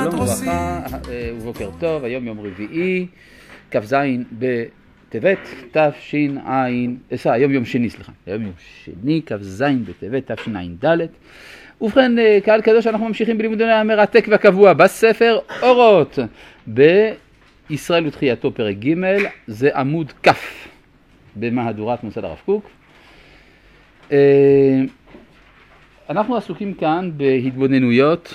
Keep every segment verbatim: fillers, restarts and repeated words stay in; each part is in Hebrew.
שלום וברכה ובוקר טוב, היום יום רביעי, כ"ז בטבת, תש"ע, היום יום שני, סליחה, היום יום שני, כ"ז בטבת, תשע"ד. ובכן, קהל קדוש, אנחנו ממשיכים בלימודנו המרתק והקבוע בספר אורות, בישראל ותחייתו פרק ג', זה עמוד כ' במהדורת מוסד הרב קוק. אנחנו עסוקים כאן בהתבוננויות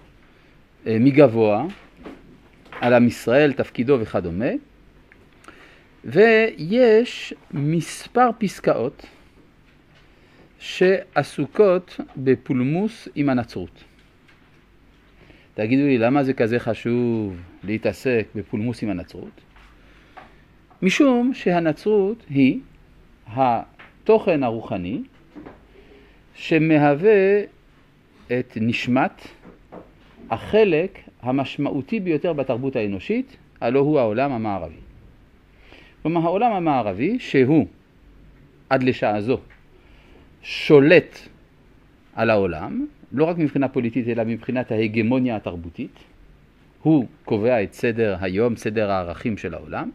מגבוה על עם ישראל, תפקידו וכדומה, ויש מספר פסקאות שעסוקות בפולמוס עם הנצרות. תגידו לי, למה זה כזה חשוב להתעסק בפולמוס עם הנצרות? משום שהנצרות היא התוכן הרוחני שמהווה את נשמת החלק המשמעותי ביותר בתרבות האנושית, הלא הוא העולם המערבי. כלומר, העולם המערבי, שהוא עד לשעה זו שולט על העולם, לא רק מבחינה פוליטית, אלא מבחינת ההגמוניה התרבותית, הוא קובע את סדר היום, סדר הערכים של העולם.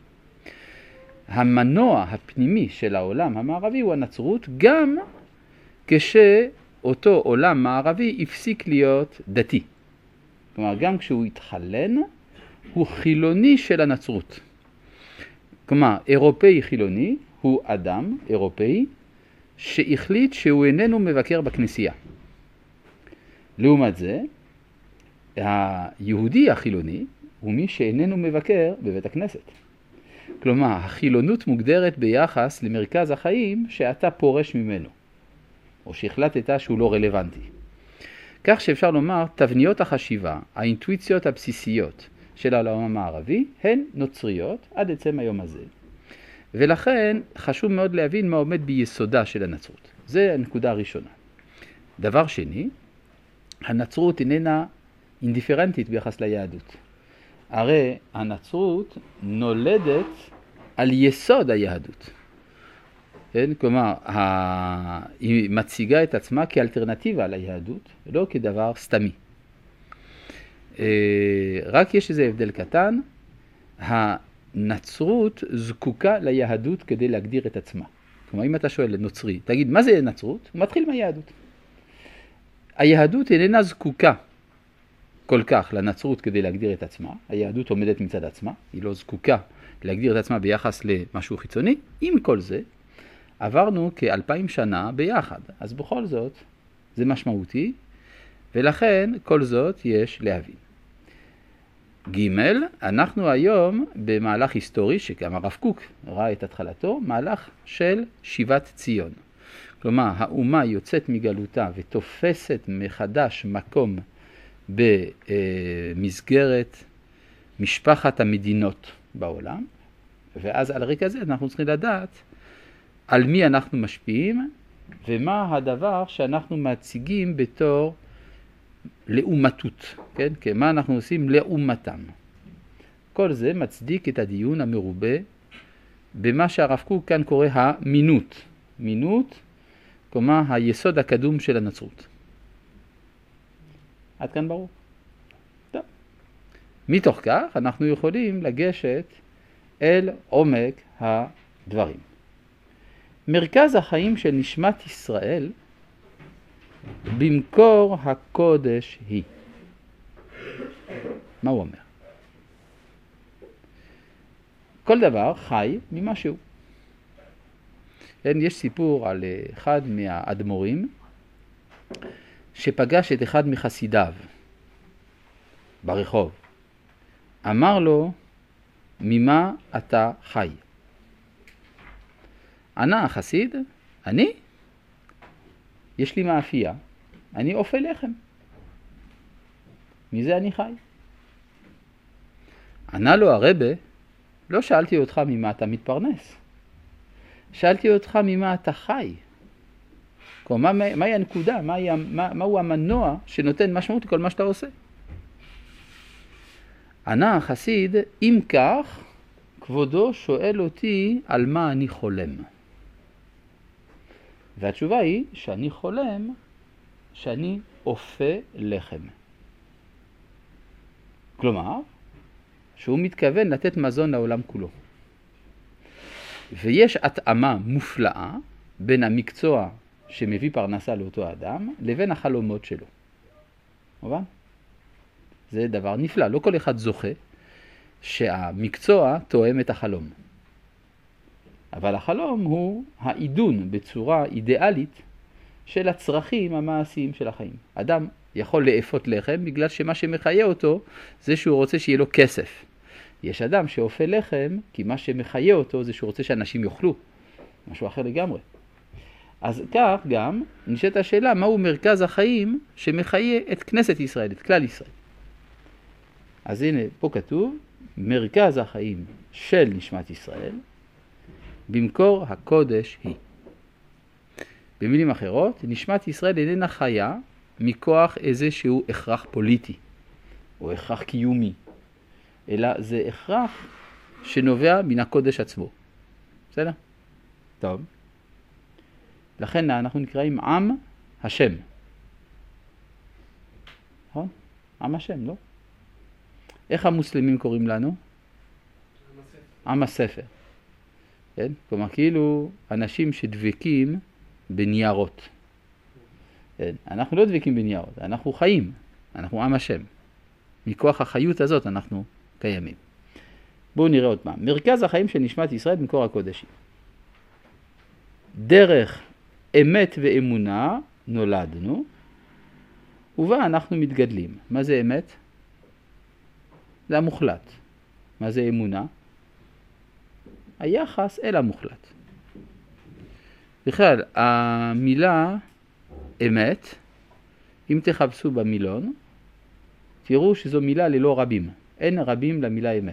המנוע הפנימי של העולם המערבי הוא הנצרות, גם כשאותו עולם מערבי הפסיק להיות דתי. כלומר, גם כשהוא התחלן, הוא חילוני של הנצרות. כלומר, אירופאי חילוני הוא אדם אירופאי שהחליט שהוא איננו מבקר בכנסייה. לעומת זה, היהודי החילוני הוא מי שאיננו מבקר בבית הכנסת. כלומר, החילונות מוגדרת ביחס למרכז החיים שאתה פורש ממנו, או שהחלטת שהוא לא רלוונטי. כך שאפשר לומר, תבניות החשיבה, האינטואיציות הבסיסיות של העולם המערבי, הן נוצריות עד עצם היום הזה. ולכן חשוב מאוד להבין מה עומד ביסודה של הנצרות. זה הנקודה הראשונה. דבר שני, הנצרות איננה אינדיפרנטית ביחס ליהדות. הרי הנצרות נולדת על יסוד היהדות. כן? כלומר, היא מציגה את עצמה כאלטרנטיבה ליהדות, לא כדבר סתמי. רק יש איזה הבדל קטן, הנצרות זקוקה ליהדות כדי להגדיר את עצמה. כלומר, אם אתה שואל לנוצרי, תגיד, מה זה נצרות? הוא מתחיל מהיהדות. היהדות איננה זקוקה כל כך לנצרות כדי להגדיר את עצמה. היהדות עומדת מצד עצמה, היא לא זקוקה להגדיר את עצמה ביחס למשהו חיצוני. עם כל זה, עברנו כאלפיים שנה ביחד, אז בכל זאת זה משמעותי, ולכן כל זאת יש להבין. ג', אנחנו היום במהלך היסטורי, שגם הרב קוק ראה את התחלתו, מהלך של שיבת ציון. כלומר, האומה יוצאת מגלותה ותופסת מחדש מקום במסגרת משפחת המדינות בעולם, ואז על הרקע הזה אנחנו צריכים לדעת על מי אנחנו משפיעים, ומה הדבר שאנחנו מציגים בתור לאומתות, כן? מה אנחנו עושים לאומתם. כל זה מצדיק את הדיון המרובה במה שהרב קוק כאן קורא המינות. מינות, כלומר היסוד הקדום של הנצרות. עד כאן ברור? טוב. מתוך כך אנחנו יכולים לגשת אל עומק הדברים. מרכז החיים של נשמת ישראל במקור הקודש היא. מה הוא אומר? כל דבר חי ממשהו. יש סיפור על אחד מהאדמו"רים שפגש את אחד מחסידיו ברחוב. אמר לו, ממה אתה חי? ענה החסיד, אני? יש לי מאפייה, אני אופה לחם. מזה אני חי. ענה לו הרבה, לא שאלתי אותך ממה אתה מתפרנס. שאלתי אותך ממה אתה חי. כלומר, מה, מהי הנקודה? מהי, מה, מהו המנוע שנותן משמעות לכל מה שאתה עושה? ענה החסיד, אם כך, כבודו שואל אותי על מה אני חולם. והתשובה היא שאני חולם שאני אופה לחם. כלומר, שהוא מתכוון לתת מזון לעולם כולו. ויש התאמה מופלאה בין המקצוע שמביא פרנסה לאותו אדם לבין החלומות שלו. מובן? זה דבר נפלא. לא כל אחד זוכה שהמקצוע תואם את החלום. אבל החלום הוא העידון בצורה אידיאלית של הצרכים המעשיים של החיים. אדם יכול לאפות לחם בגלל שמה שמחיה אותו זה שהוא רוצה שיהיה לו כסף. יש אדם שאופה לחם כי מה שמחיה אותו זה שהוא רוצה שאנשים יאכלו. משהו אחר לגמרי. אז כך גם נשאלת השאלה מהו מרכז החיים שמחיה את כנסת ישראל, את כלל ישראל. אז הנה פה כתוב מרכז החיים של נשמת ישראל במקור הקודש היא. במילים אחרות, נשמת ישראל איננה חיה מכוח איזשהו הכרח פוליטי או הכרח קיומי, אלא זה הכרח שנובע מן הקודש עצמו. בסדר? טוב. לכן אנחנו נקראים עם השם. נכון? עם השם, לא? איך המוסלמים קוראים לנו? עם הספר. כן? כלומר, כאילו אנשים שדבקים בניירות. כן? אנחנו לא דבקים בניירות, אנחנו חיים. אנחנו עם השם. מכוח החיות הזאת אנחנו קיימים. בואו נראה עוד פעם. מרכז החיים של נשמת ישראל במקור הקודשי. דרך אמת ואמונה נולדנו, ובה אנחנו מתגדלים. מה זה אמת? זה המוחלט. מה זה אמונה? היחס אל המוחלט. בכלל, המילה אמת, אם תחפשו במילון, תראו שזו מילה ללא רבים. אין רבים למילה אמת.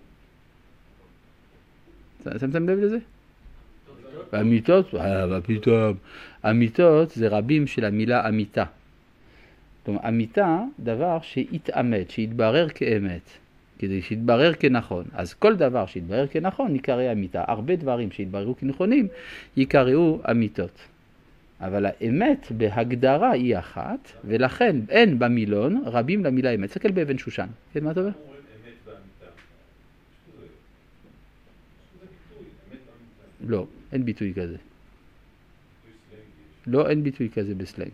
שמתם לב לזה? אמיתות? אה, פתאום. אמיתות זה רבים של המילה אמיתה. כלומר, אמיתה, דבר שהתאמת, שהתברר כאמת, כדי שהתברר כנכון. אז כל דבר שהתברר כנכון יקרא אמיתה. הרבה דברים שהתבררו כנכונים יקראו אמיתות. אבל האמת בהגדרה היא אחת, ולכן אין במילון רבים למילה אמת. תסתכל באבן שושן. כן, מה אתה אומר? לא, אין ביטוי כזה. לא, אין ביטוי כזה בסלנג.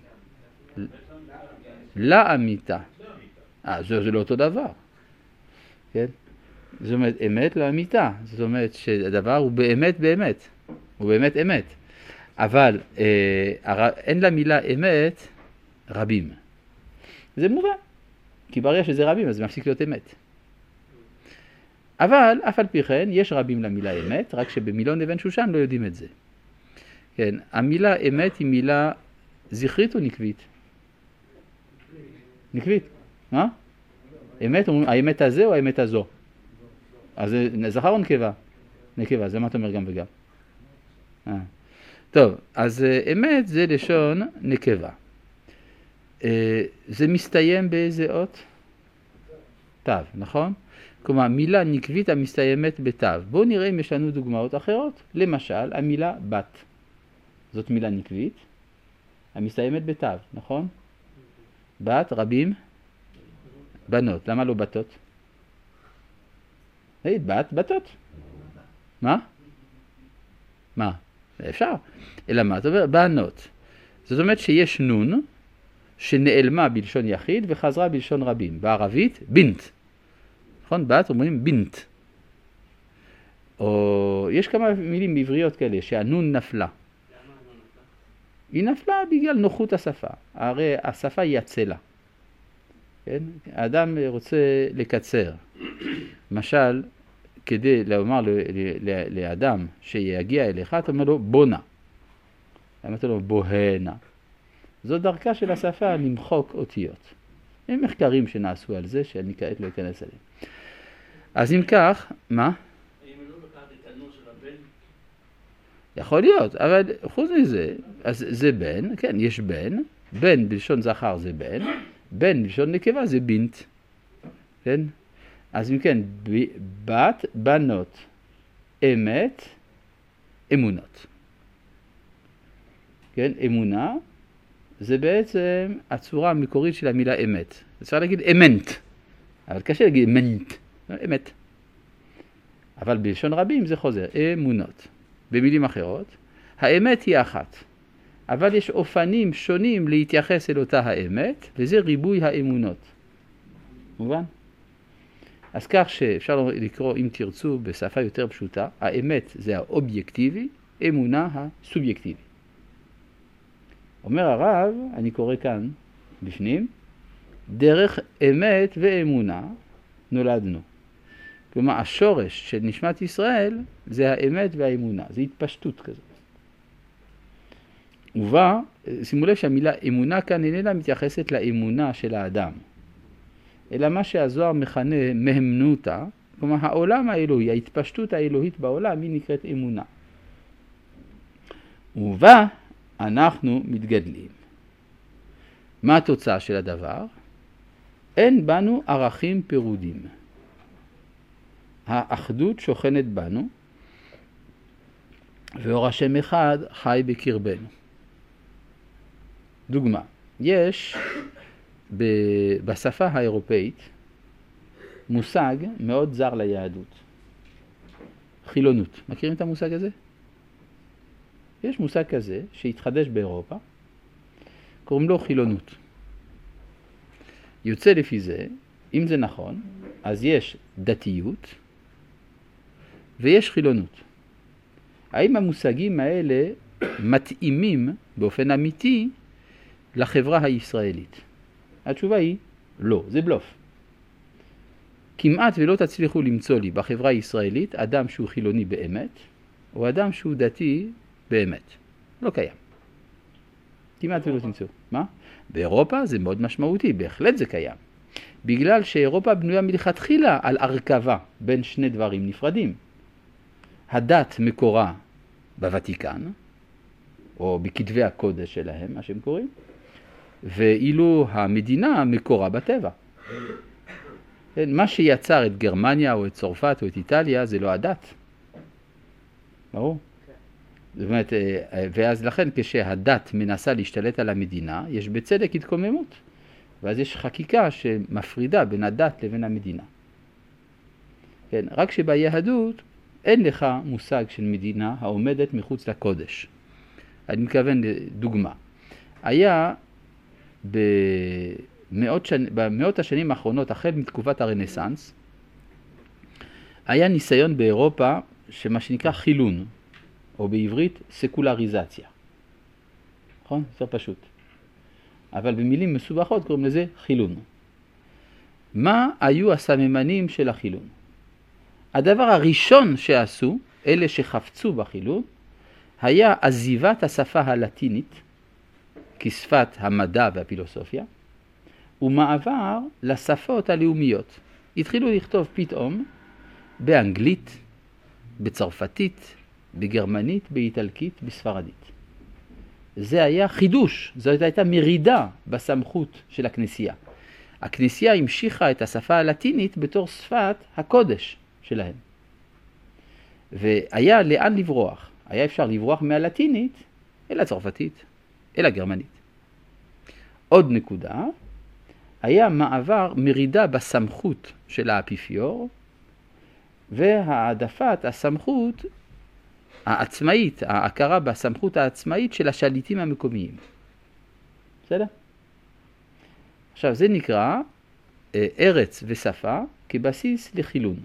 לאמיתה. אה, זה לא אותו דבר. כן? זאת אומרת, אמת לאמיתה. זאת אומרת שהדבר הוא באמת באמת. הוא באמת אמת. אבל אה, אין למילה אמת רבים. זה מובן. כי ברגע שזה רבים, אז זה מפסיק להיות אמת. אבל אף על פי כן יש רבים למילה אמת, רק שבמילון אבן שושן לא יודעים את זה. כן, המילה אמת היא מילה זכרית או נקבית? נקבית. מה? אמת, האמת הזה או האמת הזו? אז זה זכר או נקבה? נקבה, זה מה אתה אומר גם וגם. אה. טוב, אז אמת זה לשון נקבה. זה מסתיים באיזה אות? תו, נכון? כלומר, מילה נקבית המסתיימת בתו. בואו נראה אם יש לנו דוגמאות אחרות. למשל, המילה בת. זאת מילה נקבית המסתיימת בתו, נכון? בת, רבים, בנות. למה לא בתות? היי, בת, בתות. מה? מה? אפשר. אלא מה? זאת אומרת, בנות. זאת אומרת שיש נון שנעלמה בלשון יחיד וחזרה בלשון רבים. בערבית, בינט. נכון? בת אומרים בינט. או יש כמה מילים בעבריות כאלה שהנון נפלה. היא נפלה בגלל נוחות השפה. הרי השפה היא הצלה. כן? האדם רוצה לקצר. למשל, כדי לומר לאדם שיגיע אליך, אתה אומר לו בונה. למה אתה אומר בוהנה? זו דרכה של השפה למחוק אותיות. יש מחקרים שנעשו על זה שאני כעת לא אכנס עליהם. אז אם כך, מה? האם לא לקחת את הנון של הבן? יכול להיות, אבל חוץ מזה, אז זה בן, כן, יש בן, בן בלשון זכר זה בן, בן בלשון נקבה זה בינט, כן? אז אם כן, בת, בנות, אמת, אמונות. כן, אמונה זה בעצם הצורה המקורית של המילה אמת. אפשר להגיד אמנט. אבל קשה להגיד אמנית, אמת. אבל בלשון רבים זה חוזר, אמונות. במילים אחרות, האמת היא אחת, אבל יש אופנים שונים להתייחס אל אותה האמת, וזה ריבוי האמונות. מובן? אז כך שאפשר לקרוא, אם תרצו, בשפה יותר פשוטה, האמת זה האובייקטיבי, אמונה הסובייקטיבי. אומר הרב, אני קורא כאן בפנים, דרך אמת ואמונה נולדנו. כלומר, השורש של נשמת ישראל זה האמת והאמונה, זה התפשטות כזאת. ובה, שימו לב שהמילה אמונה כאן איננה מתייחסת לאמונה של האדם, אלא מה שהזוהר מכנה מהמנותה, כלומר העולם האלוהי, ההתפשטות האלוהית בעולם היא נקראת אמונה. ובה אנחנו מתגדלים. מה התוצאה של הדבר? אין בנו ערכים פירודים. האחדות שוכנת בנו, ואור השם אחד חי בקרבנו. דוגמה, יש בשפה האירופאית מושג מאוד זר ליהדות. חילונות. מכירים את המושג הזה? יש מושג כזה שהתחדש באירופה, קוראים לו חילונות. יוצא לפי זה, אם זה נכון, אז יש דתיות ויש חילונות. האם המושגים האלה מתאימים באופן אמיתי לחברה הישראלית? התשובה היא לא, זה בלוף. כמעט ולא תצליחו למצוא לי בחברה הישראלית אדם שהוא חילוני באמת, או אדם שהוא דתי באמת. לא קיים. כמעט ולא תמצאו. מה? באירופה זה מאוד משמעותי, בהחלט זה קיים. בגלל שאירופה בנויה מלכתחילה על הרכבה בין שני דברים נפרדים. הדת מקורה בוותיקן, או בכתבי הקודש שלהם, מה שהם קוראים, ואילו המדינה מקורה בטבע. מה שיצר את גרמניה או את צרפת או את איטליה זה לא הדת. ברור? זאת אומרת, ואז לכן כשהדת מנסה להשתלט על המדינה, יש בצדק התקוממות. ואז יש חקיקה שמפרידה בין הדת לבין המדינה. כן, רק שביהדות אין לך מושג של מדינה העומדת מחוץ לקודש. אני מכוון לדוגמה. היה במאות, שנ... במאות השנים האחרונות, החל מתקופת הרנסנס, היה ניסיון באירופה שמה שנקרא חילון, או בעברית סקולריזציה. נכון? זה פשוט. אבל במילים מסובכות קוראים לזה חילון. מה היו הסממנים של החילון? הדבר הראשון שעשו, אלה שחפצו בחילון, היה עזיבת השפה הלטינית, כשפת המדע והפילוסופיה, ומעבר לשפות הלאומיות. התחילו לכתוב פתאום באנגלית, בצרפתית, בגרמנית, באיטלקית, בספרדית. זה היה חידוש, זאת הייתה מרידה בסמכות של הכנסייה. הכנסייה המשיכה את השפה הלטינית בתור שפת הקודש שלהם. והיה לאן לברוח. היה אפשר לברוח מהלטינית אל הצרפתית, אל הגרמנית. עוד נקודה, היה מעבר מרידה בסמכות של האפיפיור, והעדפת הסמכות העצמאית, ההכרה בסמכות העצמאית של השליטים המקומיים. בסדר? עכשיו זה נקרא אה, ארץ ושפה כבסיס לחילון.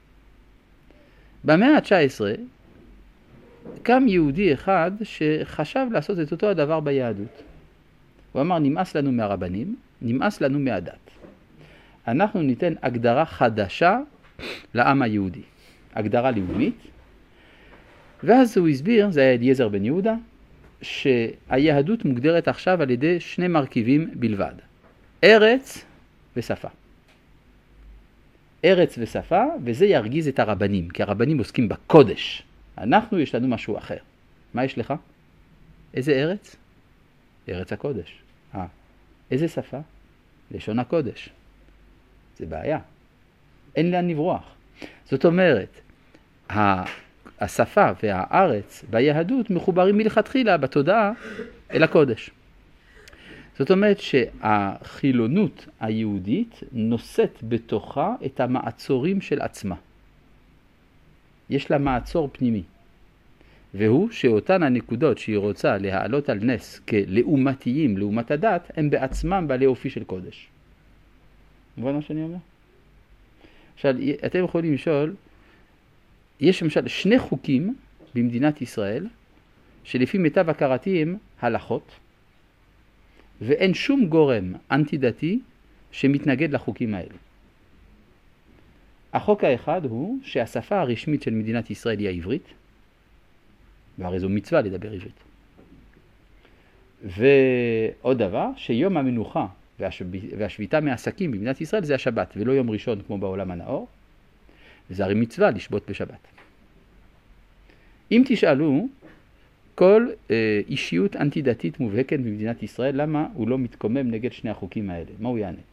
במאה ה-תשע עשרה קם יהודי אחד שחשב לעשות את אותו הדבר ביהדות. הוא אמר, נמאס לנו מהרבנים, נמאס לנו מהדת. אנחנו ניתן הגדרה חדשה לעם היהודי. הגדרה לאומית. ואז הוא הסביר, זה היה אליעזר בן יהודה, שהיהדות מוגדרת עכשיו על ידי שני מרכיבים בלבד. ארץ ושפה. ארץ ושפה, וזה ירגיז את הרבנים, כי הרבנים עוסקים בקודש. אנחנו, יש לנו משהו אחר. מה יש לך? איזה ארץ? ארץ הקודש. אה, איזה שפה? לשון הקודש. זה בעיה. אין לאן לברוח. זאת אומרת, השפה והארץ ביהדות מחוברים מלכתחילה בתודעה אל הקודש. זאת אומרת שהחילונות היהודית נושאת בתוכה את המעצורים של עצמה. יש לה מעצור פנימי. והוא שאותן הנקודות שהיא רוצה להעלות על נס כלעומתיים, לעומת הדת, הם בעצמם בעלי אופי של קודש. מובן מה שאני אומר? עכשיו, אתם יכולים לשאול, יש למשל שני חוקים במדינת ישראל, שלפי מיטב הכרתי הם הלכות, ואין שום גורם אנטי-דתי שמתנגד לחוקים האלה. החוק האחד הוא שהשפה הרשמית של מדינת ישראל היא העברית, והרי זו מצווה לדבר עברית. ועוד דבר, שיום המנוחה והשביתה מעסקים במדינת ישראל זה השבת, ולא יום ראשון כמו בעולם הנאור, וזה הרי מצווה לשבות בשבת. אם תשאלו, כל אה, אישיות אנטי-דתית מובהקת במדינת ישראל, למה הוא לא מתקומם נגד שני החוקים האלה? מה הוא יענה?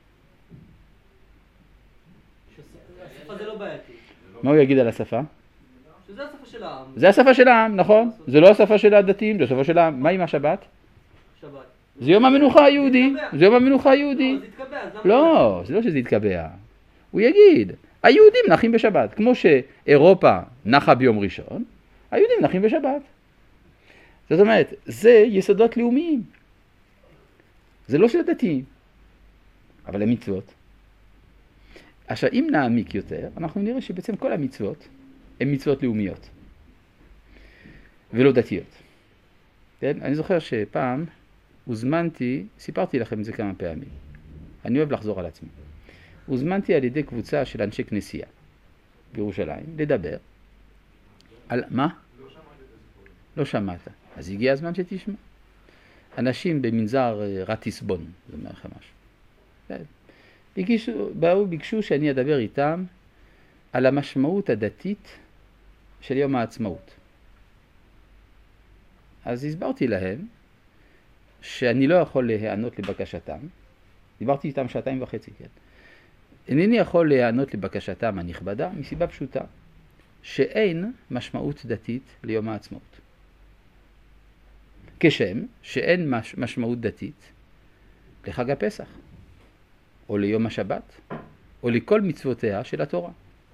השפה זה לא בעייתי. מה הוא יגיד על השפה? שזה השפה של העם. זה השפה של העם, נכון? זה לא השפה של הדתיים, זה השפה של העם. מה עם השבת? שבת. זה יום המנוחה היהודי. זה יום המנוחה היהודי. לא, זה יתקבע, אז למה? לא, זה לא שזה יתקבע. הוא יגיד, היהודים נחים בשבת. כמו שאירופה נחה ביום ראשון, היהודים נחים בשבת. זאת אומרת, זה יסודות לאומיים. זה לא של דתיים, אבל הם מצוות. עכשיו, אם נעמיק יותר, אנחנו נראה שבעצם כל המצוות הן מצוות לאומיות, ולא דתיות. כן? אני זוכר שפעם הוזמנתי, סיפרתי לכם את זה כמה פעמים, אני אוהב לחזור על עצמי. הוזמנתי על ידי קבוצה של אנשי כנסייה בירושלים לדבר על מה? לא שמעת. אז הגיע הזמן שתשמע. אנשים במנזר רטיסבון, זה אומר לך משהו. ביקשו, באו, ביקשו שאני אדבר איתם על המשמעות הדתית של יום העצמאות. אז הסברתי להם שאני לא יכול להיענות לבקשתם. דיברתי איתם שעתיים וחצי, כן. אינני יכול להיענות לבקשתם הנכבדה מסיבה פשוטה, שאין משמעות דתית ליום העצמאות. כשם שאין מש, משמעות דתית לחג הפסח, או ליום השבת, או לכל מצוותיה של התורה.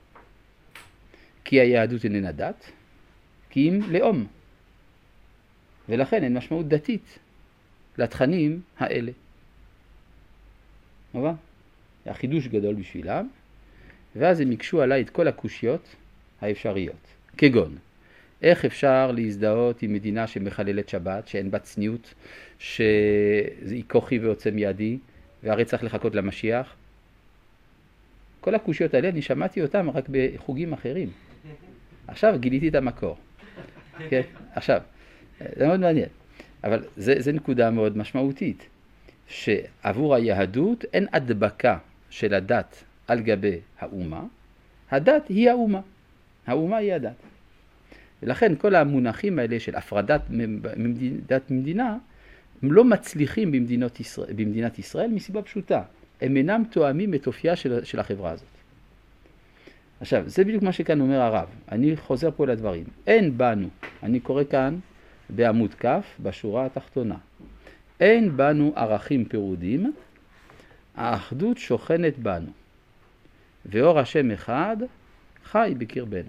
כי היהדות איננה דת, כי אם לאום. ולכן אין משמעות דתית לתכנים האלה. מובן? זה חידוש גדול בשבילם, ואז הם יקשו עליי את כל הקושיות האפשריות. כגון, איך אפשר להזדהות עם מדינה שמחללת שבת, שאין בה צניעות, שהיא כוחי ועוצם ידי, והרי צריך לחכות למשיח? כל הקושיות האלה, אני שמעתי אותם רק בחוגים אחרים. עכשיו גיליתי את המקור. כן? עכשיו, זה מאוד מעניין. אבל זה, זה נקודה מאוד משמעותית, שעבור היהדות אין הדבקה של הדת על גבי האומה, הדת היא האומה, האומה היא הדת. ולכן כל המונחים האלה של הפרדת דת ממדינה, הם לא מצליחים במדינות ישראל, במדינת ישראל מסיבה פשוטה. הם אינם תואמים את אופייה של, של החברה הזאת. עכשיו, זה בדיוק מה שכאן אומר הרב. אני חוזר פה לדברים. אין בנו, אני קורא כאן בעמוד כף, בשורה התחתונה. אין בנו ערכים פירודים, האחדות שוכנת בנו. ואור השם אחד חי בקרבנו.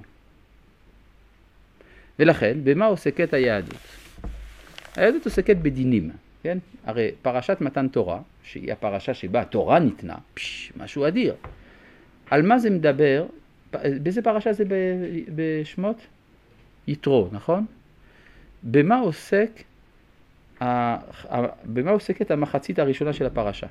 ולכן, במה עוסקת היהדות? היהדות עוסקת בדינים, כן? הרי פרשת מתן תורה, שהיא הפרשה שבה התורה ניתנה, פש, משהו אדיר. על מה זה מדבר? באיזה פרשה זה בשמות? יתרו, נכון? במה עוסק, במה עוסקת המחצית הראשונה של הפרשה?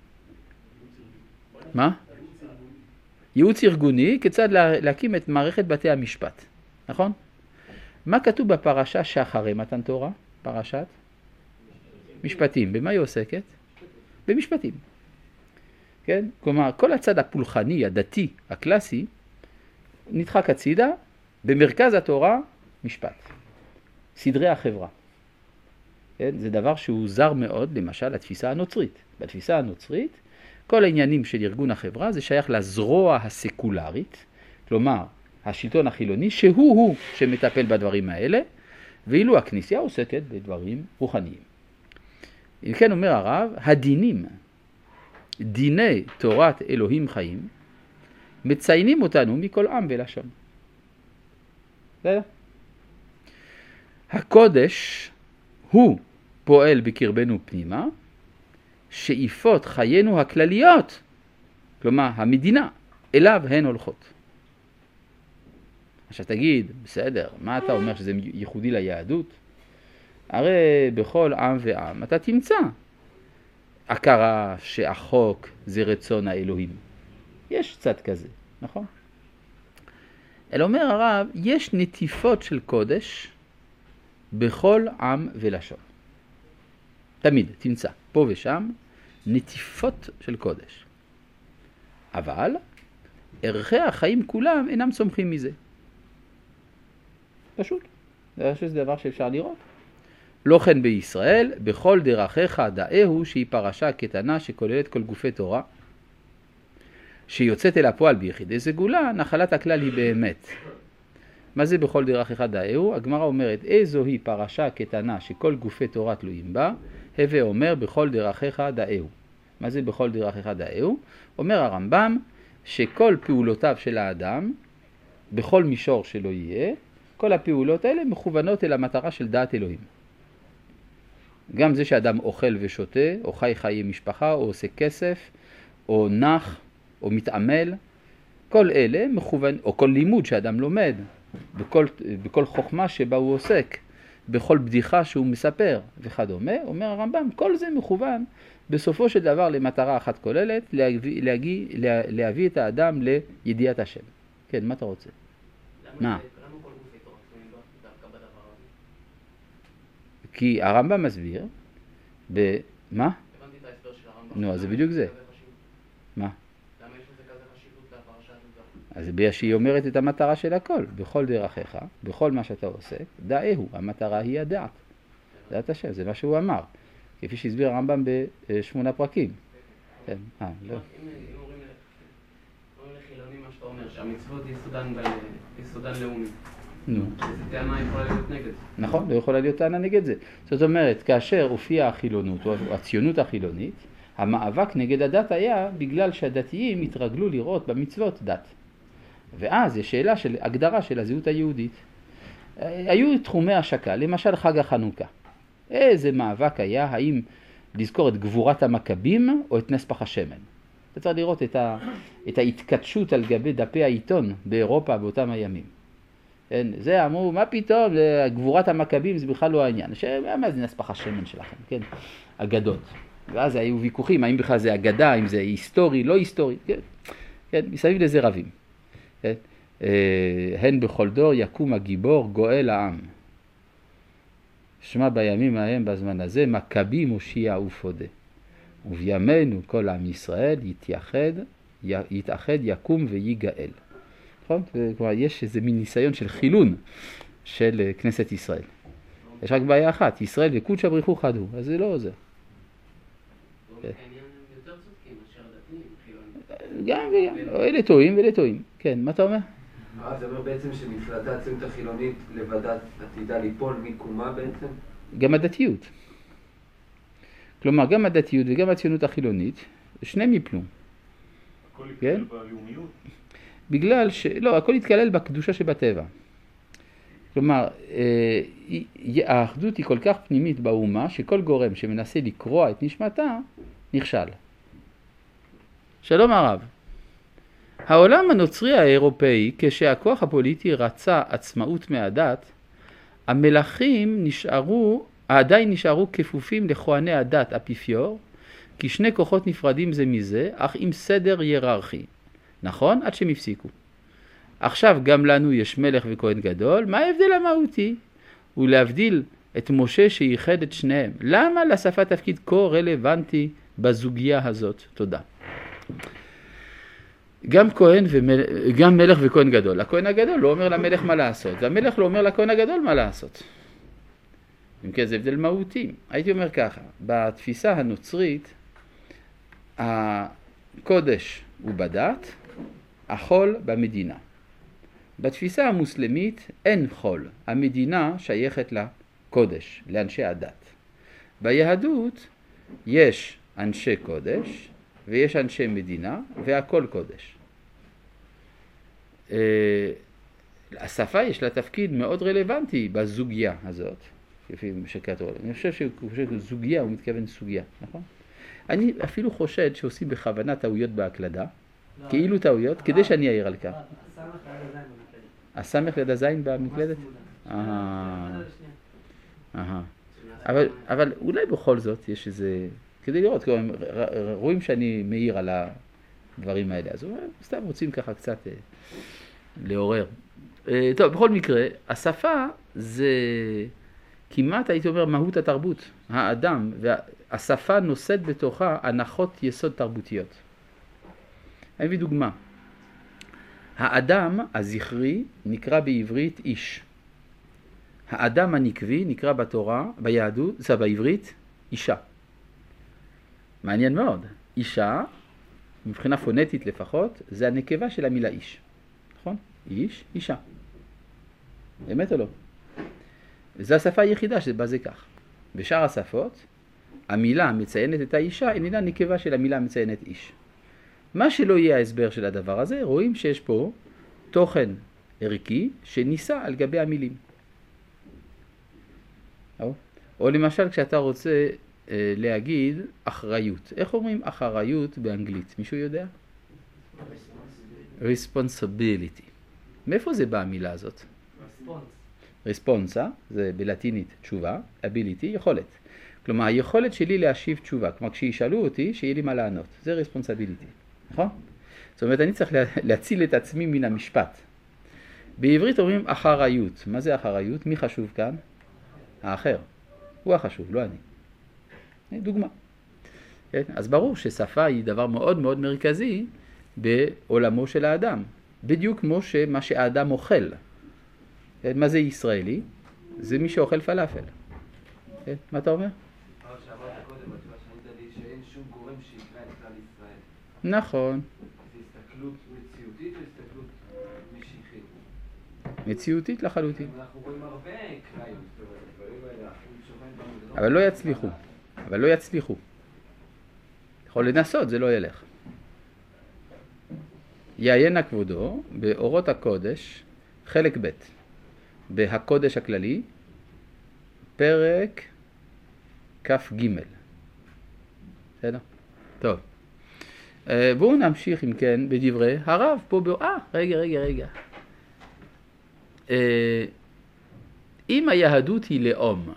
מה? ייעוץ ארגוני, כיצד להקים את מערכת בתי המשפט, נכון? מה כתוב בפרשה שאחרי מתן תורה? פרשת? משפטים. במה היא עוסקת? במשפטים. כן? כלומר, כל הצד הפולחני, הדתי, הקלאסי, נדחק הצידה, במרכז התורה, משפט. סדרי החברה. כן? זה דבר שהוא זר מאוד, למשל, לתפיסה הנוצרית. בתפיסה הנוצרית, כל העניינים של ארגון החברה זה שייך לזרוע הסקולרית, כלומר, השלטון החילוני, שהוא-הוא שמטפל בדברים האלה, ואילו הכנסייה עוסקת בדברים רוחניים. אם כן אומר הרב, הדינים, דיני תורת אלוהים חיים, מציינים אותנו מכל עם ולשון. בסדר? הקודש הוא פועל בקרבנו פנימה, שאיפות חיינו הכלליות, כלומר המדינה, אליו הן הולכות. עכשיו תגיד, בסדר, מה אתה אומר שזה ייחודי ליהדות? הרי בכל עם ועם אתה תמצא הכרה שהחוק זה רצון האלוהים. יש קצת כזה, נכון? אלא אומר הרב, יש נטיפות של קודש בכל עם ולשון. תמיד תמצא פה ושם נטיפות של קודש. אבל ערכי החיים כולם אינם צומחים מזה. פשוט. זה דבר שאפשר לראות. לא כן בישראל, בכל דרכיך דאהו שהיא פרשה קטנה שכוללת כל גופי תורה, שיוצאת אל הפועל ביחידי סגולה, נחלת הכלל היא באמת. מה זה בכל דרכיך דאהו? הגמרא אומרת, איזו היא פרשה קטנה שכל גופי תורה תלויים בה, הווה אומר בכל דרכיך דאהו. מה זה בכל דרכיך דאהו? אומר הרמב"ם שכל פעולותיו של האדם, בכל מישור שלו יהיה, כל הפעולות האלה מכוונות אל המטרה של דעת אלוהים. גם זה שאדם אוכל ושותה, או חי חיי משפחה, או עושה כסף, או נח, או מתעמל, כל אלה מכוון, או כל לימוד שאדם לומד, בכל, בכל חוכמה שבה הוא עוסק, בכל בדיחה שהוא מספר וכדומה, אומר הרמב"ם, כל זה מכוון בסופו של דבר למטרה אחת כוללת, להביא, להביא, להביא את האדם לידיעת השם. כן, מה אתה רוצה? מה? למה כל גופי תורה תלויים דווקא בדבר הזה? כי הרמב"ם מסביר, ב... מה? הבנתי את ההסבר של הרמב"ם. נו, אז זה בדיוק זה. מה? למה יש לזה כזה חשיבות לפרשה הזאת? אז בגלל שהיא אומרת את המטרה של הכל, בכל דרכיך, בכל מה שאתה עושה, דאהו, המטרה היא הדעת. דעת השם, זה מה שהוא אמר. כפי שהסביר הרמב"ם בשמונה פרקים. כן, אה, לא. אם אומרים לחילונים מה שאתה אומר, שהמצוות יסודן לאומי. נו. איזה טענה יכולה להיות נגד? נכון, לא יכולה להיות טענה נגד זה. זאת אומרת, כאשר הופיעה החילונות, או הציונות החילונית, המאבק נגד הדת היה בגלל שהדתיים התרגלו לראות במצוות דת. ואז יש שאלה של הגדרה של הזהות היהודית. היו תחומי השקה, למשל חג החנוכה. איזה מאבק היה, האם לזכור את גבורת המכבים או את נס פח השמן. אתה צריך לראות את, ה, את ההתקדשות על גבי דפי העיתון באירופה באותם הימים. זה אמרו, מה פתאום, גבורת המכבים זה בכלל לא העניין. מה זה נס פח השמן שלכם, כן? אגדות. ואז היו ויכוחים, האם בכלל זה אגדה, האם זה היסטורי, לא היסטורי. כן, כן, מסביב לזה רבים. כן? הן בכל דור יקום הגיבור גואל העם. שמע בימים ההם בזמן הזה, מכבי מושיע ופודה. ובימינו כל עם ישראל יתייחד, יתאחד, יקום ויגאל. נכון? כלומר, יש איזה מין ניסיון של חילון של כנסת ישראל. יש רק בעיה אחת, ישראל וקודשא בריך הוא חד הוא, אז זה לא עוזר. העניין הם יותר צודקים מאשר הדתיים, חילונים. גם וגם, אלה טועים ואלה טועים. כן, מה אתה אומר? הרב, זה אומר בעצם שמתחילתה הציונות החילונית לבדת עתידה ליפול מקומה בעצם? גם הדתיות. כלומר, גם הדתיות וגם הציונות החילונית, שניהם יפלו. הכל כן? יתקלל בלאומיות? בגלל ש... לא, הכל יתקלל בקדושה שבטבע. כלומר, האחדות היא כל כך פנימית באומה, שכל גורם שמנסה לקרוע את נשמתה, נכשל. שלום הרב. העולם הנוצרי האירופאי, כשהכוח הפוליטי רצה עצמאות מהדת, המלכים נשארו, עדיין נשארו כפופים לכהני הדת אפיפיור, כי שני כוחות נפרדים זה מזה, אך עם סדר היררכי. נכון? עד שהם הפסיקו. עכשיו גם לנו יש מלך וכהן גדול, מה ההבדל המהותי? הוא להבדיל את משה שייחד את שניהם. למה לשפה תפקיד כה רלוונטי בזוגיה הזאת? תודה. גם כהן ומל... גם מלך וכהן גדול. הכהן הגדול לא אומר למלך מה לעשות, והמלך לא אומר לכהן הגדול מה לעשות. אם כן, זה הבדל מהותי. הייתי אומר ככה, בתפיסה הנוצרית, הקודש הוא בדת, החול במדינה. בתפיסה המוסלמית אין חול, המדינה שייכת לקודש, לאנשי הדת. ביהדות יש אנשי קודש ויש אנשי מדינה והכל קודש. השפה יש לה תפקיד מאוד רלוונטי בזוגיה הזאת, לפי שכתוב. אני חושב שזוגיה הוא מתכוון סוגיה, נכון? אני אפילו חושד שעושים בכוונה טעויות בהקלדה, כאילו טעויות, כדי שאני אעיר על כך. הסמך ליד הזין במקלדת? אה, אה. אבל, אבל אולי בכל זאת יש איזה, כדי לראות, רואים שאני מעיר על הדברים האלה, אז סתם רוצים ככה קצת לעורר. טוב, בכל מקרה, השפה זה כמעט, הייתי אומר, מהות התרבות. האדם והשפה נושאת בתוכה הנחות יסוד תרבותיות. אני מביא דוגמה. האדם הזכרי נקרא בעברית איש. האדם הנקבי נקרא בתורה, ביהדות, זה בעברית, אישה. מעניין מאוד. אישה, מבחינה פונטית לפחות, זה הנקבה של המילה איש. נכון? איש, אישה. באמת או לא? זו השפה היחידה שזה בזה כך. בשאר השפות, המילה המציינת את האישה איננה נקבה של המילה המציינת איש. מה שלא יהיה ההסבר של הדבר הזה, רואים שיש פה תוכן ערכי שניסה על גבי המילים. או, או למשל כשאתה רוצה אה, להגיד אחריות. איך אומרים אחריות באנגלית? מישהו יודע? responsibility. מאיפה זה באה המילה הזאת? responsa, זה בלטינית תשובה, ability, יכולת. כלומר, היכולת שלי להשיב תשובה. כלומר, כשישאלו אותי, שיהיה לי מה לענות. זה responsibility. נכון? זאת אומרת, אני צריך להציל את עצמי מן המשפט. בעברית אומרים אחריות. מה זה אחריות? מי חשוב כאן? האחר. הוא החשוב, לא אני. דוגמה. כן? אז ברור ששפה היא דבר מאוד מאוד מרכזי בעולמו של האדם. בדיוק כמו שמה שהאדם אוכל. כן? מה זה ישראלי? זה מי שאוכל פלאפל. כן? מה אתה אומר? אבל שאמרת קודם, התשובה שענית לי שאין שום גורם שיקרא את כלל ישראל. נכון. זה הסתכלות מציאותית או הסתכלות משיחית? מציאותית לחלוטין. אנחנו רואים הרבה קראים, דברים האלה, אנחנו שומעים בנו. אבל לא יצליחו. אבל לא יצליחו. יכול לנסות, זה לא ילך. יעיין כבודו באורות הקודש, חלק ב' בהקודש הכללי, פרק כף ג'. בסדר? טוב. בואו נמשיך אם כן בדברי הרב פה בא... אה, רגע, רגע, רגע. אם היהדות היא לאום,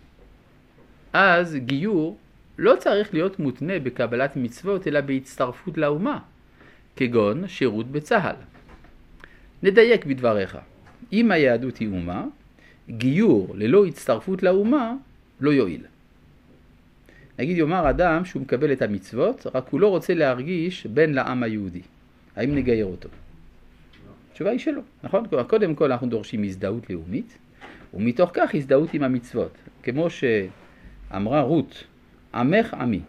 אז גיור לא צריך להיות מותנה בקבלת מצוות, אלא בהצטרפות לאומה, כגון שירות בצהל. נדייק בדבריך. אם היהדות היא אומה, גיור ללא הצטרפות לאומה לא יועיל. נגיד יאמר אדם שהוא מקבל את המצוות, רק הוא לא רוצה להרגיש בן לעם היהודי. האם נגייר אותו? התשובה היא שלא, נכון? קודם כל אנחנו דורשים הזדהות לאומית, ומתוך כך הזדהות עם המצוות. כמו שאמרה רות, עמך עמי.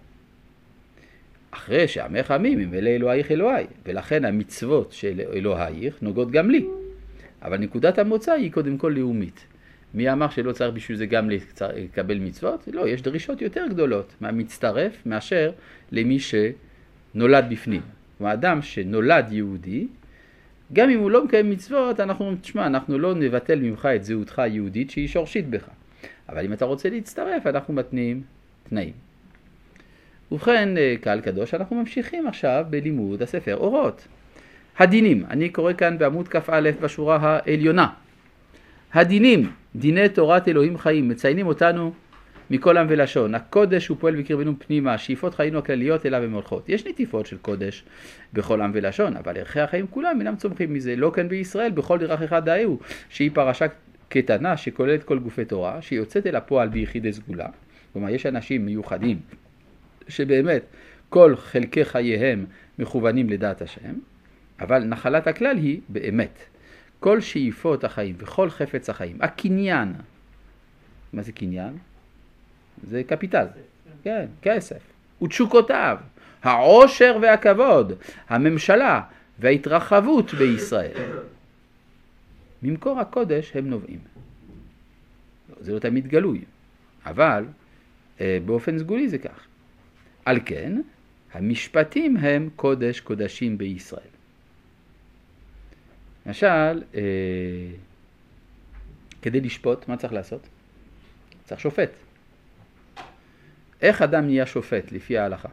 אחרי שעמך עמי, ממילא אלוהיך אלוהי, ולכן המצוות של אלוהיך נוגעות גם לי. אבל נקודת המוצא היא קודם כל לאומית. מי אמר שלא צריך בשביל זה גם לקבל מצוות? לא, יש דרישות יותר גדולות מהמצטרף מאשר למי שנולד בפנים. כלומר, אדם שנולד יהודי, גם אם הוא לא מקיים מצוות, אנחנו אומרים, תשמע, אנחנו לא נבטל ממך את זהותך היהודית שהיא שורשית בך. אבל אם אתה רוצה להצטרף, אנחנו מתנים תנאים. ובכן, קהל קדוש, אנחנו ממשיכים עכשיו בלימוד הספר אורות. הדינים, אני קורא כאן בעמוד כף א' בשורה העליונה. הדינים, דיני תורת אלוהים חיים, מציינים אותנו מכל עם ולשון. הקודש הוא פועל בקרבנו פנימה, שאיפות חיינו הכלליות אליו הם הולכות. יש נטיפות של קודש בכל עם ולשון, אבל ערכי החיים כולם אינם צומחים מזה. לא כאן בישראל, בכל דרך אחד דאהו, שהיא פרשה קטנה שכוללת כל גופי תורה, שהיא יוצאת אל הפועל ביחידי סגולה. כלומר, יש אנשים מיוחדים שבאמת כל חלקי חייהם מכוונים לדעת השם, אבל נחלת הכלל היא באמת. כל שאיפות החיים וכל חפץ החיים, הקניין, מה זה קניין? זה קפיטל, כן, כסף, ותשוקותיו, העושר והכבוד, הממשלה וההתרחבות בישראל. ממקור הקודש הם נובעים. זה לא תמיד גלוי, אבל באופן סגולי זה כך. על כן, המשפטים הם קודש קודשים בישראל. למשל, אה, כדי לשפוט, מה צריך לעשות? צריך שופט. איך אדם נהיה שופט לפי ההלכה?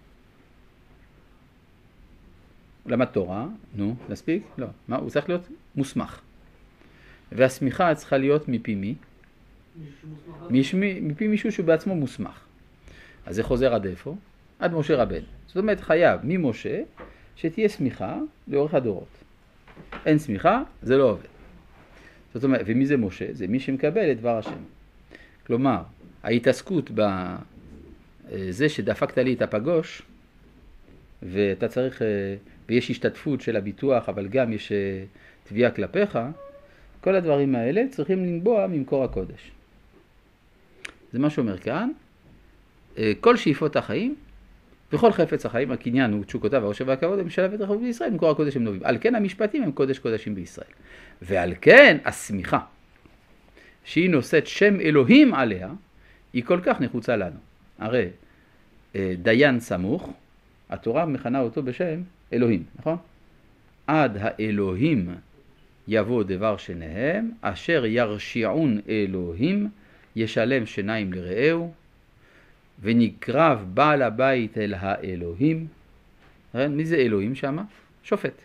הוא למד תורה, נו, נספיק? לא. מה? הוא צריך להיות מוסמך. והסמיכה צריכה להיות מפי מי? משמי, מפי מישהו שהוא בעצמו מוסמך. אז זה חוזר עד איפה? עד משה רבנו. זאת אומרת, חייב ממשה שתהיה סמיכה לאורך הדורות. אין סמיכה, זה לא עובד. זאת אומרת, ומי זה משה? זה מי שמקבל את דבר השם. כלומר, ההתעסקות בזה שדפקת לי את הפגוש, ואתה צריך, ויש השתתפות של הביטוח, אבל גם יש תביעה כלפיך, כל הדברים האלה צריכים לנבוע ממקור הקודש. זה מה שאומר כאן, כל שאיפות החיים, וכל חפץ החיים, הקניין הוא תשוקותיו, העושר והכבוד, הם משלב את רחוב בישראל, מקור הקודש הם נובעים. על כן המשפטים הם קודש קודשים בישראל. ועל כן הסמיכה, שהיא נושאת שם אלוהים עליה, היא כל כך נחוצה לנו. הרי דיין סמוך, התורה מכנה אותו בשם אלוהים, נכון? עד האלוהים יבוא דבר שניהם, אשר ירשיעון אלוהים, ישלם שיניים לרעהו, ונקרב בעל הבית אל האלוהים. מי זה אלוהים שמה? שופט.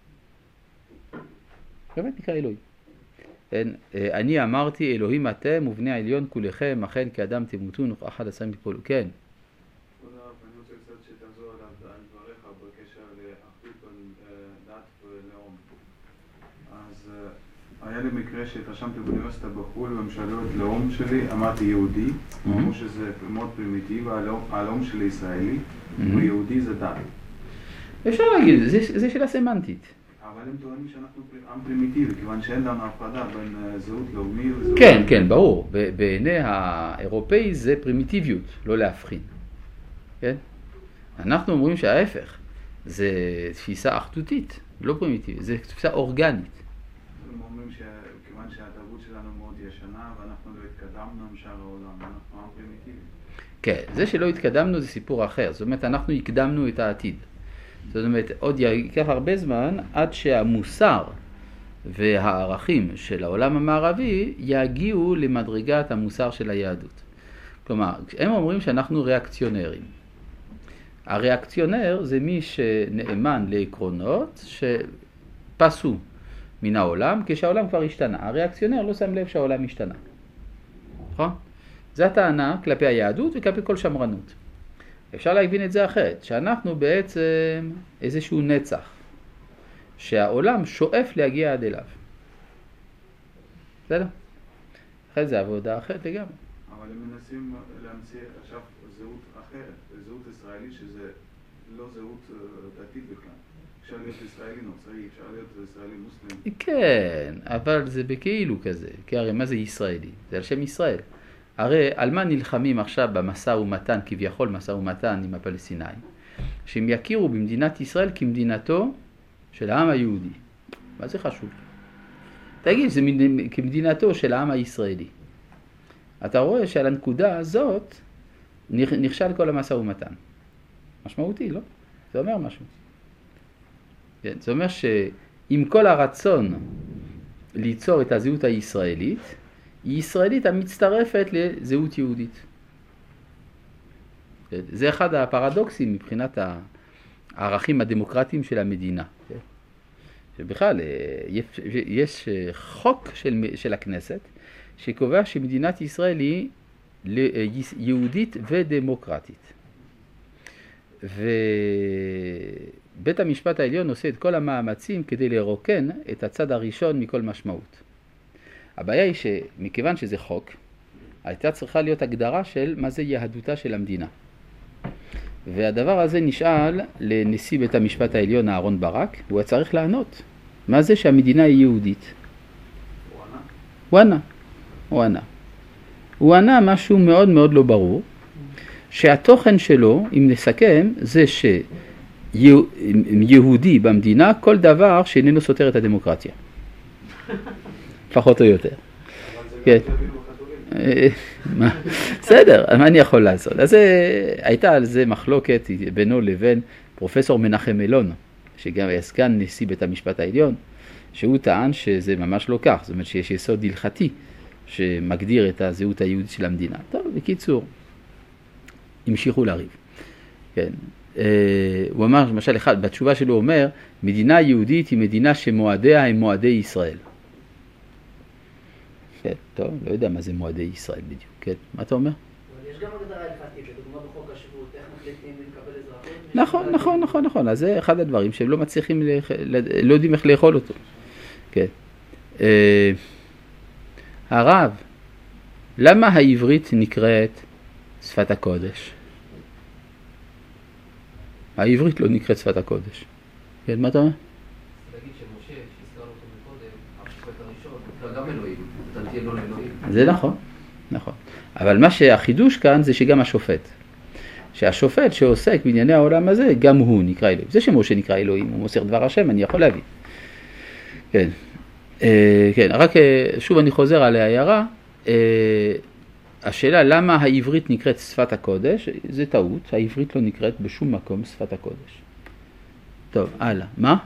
באמת נקרא אלוהים. אני אמרתי אלוהים אתם ובני העליון כולכם, אכן כאדם תמותון וכאחד עשרים תיפולו. כן. כבוד הרב, אני רוצה קצת שתחזור על דבריך בקשר לאחדות דת ולאום. אז היה לי מקרה שהתרשמתי באוניברסיטה בחו"ל והם שאלו את לאום שלי, אמרתי יהודי, אמרו שזה מאוד פרימיטיבי, הלאום שלי ישראלי, ויהודי זה דת. אפשר להגיד, זה שאלה סמנטית. אבל הם טוענים שאנחנו עם פרימיטיבי, כיוון שאין לנו הפרדה בין זהות לאומי וזהות... כן, כן, ברור. בעיני האירופאי זה פרימיטיביות, לא להבחין. כן? אנחנו אומרים שההפך, זה תפיסה אחדותית, לא פרימיטיבית, זה תפיסה אורגנית. הם אומרים שכיוון שהתרבות שלנו מאוד ישנה, ואנחנו לא התקדמנו עם שאר העולם, אנחנו עם פרימיטיבי. כן, זה שלא התקדמנו זה סיפור אחר, זאת אומרת, אנחנו הקדמנו את העתיד. זאת אומרת, עוד ייקח הרבה זמן עד שהמוסר והערכים של העולם המערבי יגיעו למדרגת המוסר של היהדות. כלומר, הם אומרים שאנחנו ריאקציונרים. הריאקציונר זה מי שנאמן לעקרונות שפסו מן העולם כשהעולם כבר השתנה. הריאקציונר לא שם לב שהעולם השתנה. נכון? זו הטענה כלפי היהדות וכלפי כל שמרנות. אפשר להבין את זה אחרת, שאנחנו בעצם איזשהו נצח, שהעולם שואף להגיע עד אליו. בסדר? אחרי זה עבודה אחרת לגמרי. אבל הם מנסים להמציא עכשיו זהות אחרת, זהות ישראלית שזה לא זהות דתית בכלל. אפשר להיות ישראלי נוצרי, אפשר להיות ישראלי מוסלם. כן, אבל זה בכאילו כזה, כי הרי מה זה ישראלי? זה על שם ישראל. הרי על מה נלחמים עכשיו במשא ומתן, כביכול משא ומתן עם הפלסטינאים? שהם יכירו במדינת ישראל כמדינתו של העם היהודי. מה זה חשוב? תגיד, זה כמדינתו של העם הישראלי. אתה רואה שעל הנקודה הזאת נכשל כל המשא ומתן. משמעותי, לא? זה אומר משהו. כן, זה אומר שעם כל הרצון ליצור את הזהות הישראלית, היא ישראלית המצטרפת לזהות יהודית. זה אחד הפרדוקסים מבחינת הערכים הדמוקרטיים של המדינה. שבכלל יש חוק של, של הכנסת שקובע שמדינת ישראל היא יהודית ודמוקרטית. ובית המשפט העליון עושה את כל המאמצים כדי לרוקן את הצד הראשון מכל משמעות. הבעיה היא שמכיוון שזה חוק, הייתה צריכה להיות הגדרה של מה זה יהדותה של המדינה. והדבר הזה נשאל לנשיא בית המשפט העליון אהרון ברק, והוא היה צריך לענות. מה זה שהמדינה היא יהודית? הוא ענה. הוא ענה. הוא ענה. הוא ענה משהו מאוד מאוד לא ברור, שהתוכן שלו, אם נסכם, זה שיהודי במדינה, כל דבר שאיננו סותר את הדמוקרטיה. פחות או יותר. כן. בסדר, מה אני יכול לעשות? אז הייתה על זה מחלוקת בינו לבין פרופסור מנחם אלון, שגם היה סגן נשיא בית המשפט העליון, שהוא טען שזה ממש לא כך, זאת אומרת שיש יסוד הלכתי שמגדיר את הזהות היהודית של המדינה. טוב, בקיצור, המשיכו לריב. כן. הוא אמר, למשל אחד, בתשובה שלו הוא אומר, מדינה יהודית היא מדינה שמועדיה הם מועדי ישראל. כן, טוב, לא יודע מה זה מועדי ישראל בדיוק, כן, מה אתה אומר? יש גם הגדרה הלכתית, לדוגמה בחוק השבות, איך מחליטים לקבל אזרחות? נכון, נכון, נכון, נכון, אז זה אחד הדברים שהם לא מצליחים, לא יודעים איך לאכול אותו. כן. הרב, למה העברית נקראת שפת הקודש? העברית לא נקראת שפת הקודש. כן, מה אתה אומר? תגיד שמשה, שהזכרנו אותו מקודם, השופט הראשון, נקרא גם אלוהים, אתה תהיה לא לאלוהים. זה נכון, נכון. אבל מה שהחידוש כאן זה שגם השופט. שהשופט שעוסק בענייני העולם הזה, גם הוא נקרא אלוהים. זה שמשה נקרא אלוהים, הוא מוסר דבר השם, אני יכול להבין. כן. כן, רק שוב אני חוזר על ההערה, השאלה למה העברית נקראת שפת הקודש, זה טעות, העברית לא נקראת בשום מקום שפת הקודש. טוב, הלאה, מה?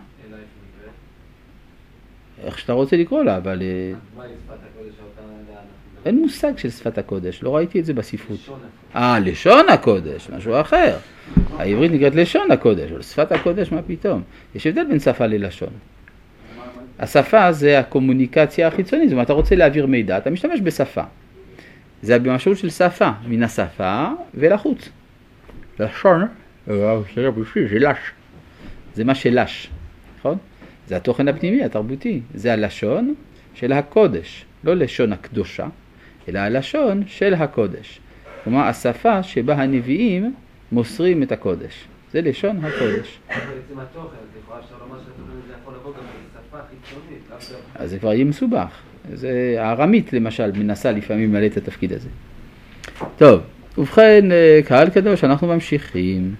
איך שאתה רוצה לקרוא לה, אבל... מה היא שפת הקודש שאותה אנחנו... אין מושג של שפת הקודש, לא ראיתי את זה בספרות. אה, לשון הקודש, משהו אחר. העברית נקראת לשון הקודש, אבל שפת הקודש מה פתאום? יש הבדל בין שפה ללשון. השפה זה הקומוניקציה החיצונית, זאת אומרת, אתה רוצה להעביר מידע, אתה משתמש בשפה. זה במשמעות של שפה, מן השפה ולחוץ. לשון, זה לש. זה מה שלש, נכון? זה התוכן הפנימי, התרבותי. זה הלשון של הקודש, לא לשון הקדושה, אלא הלשון של הקודש. כלומר, השפה שבה הנביאים מוסרים את הקודש. זה לשון הקודש. בעצם התוכן, את יכולה אפשר לומר שהתוכן הזה יכול לבוא גם בשפה חיצונית. אז זה כבר יהיה מסובך. זה הארמית למשל מנסה לפעמים למלא את התפקיד הזה. טוב, ובכן, קהל קדוש, אנחנו ממשיכים.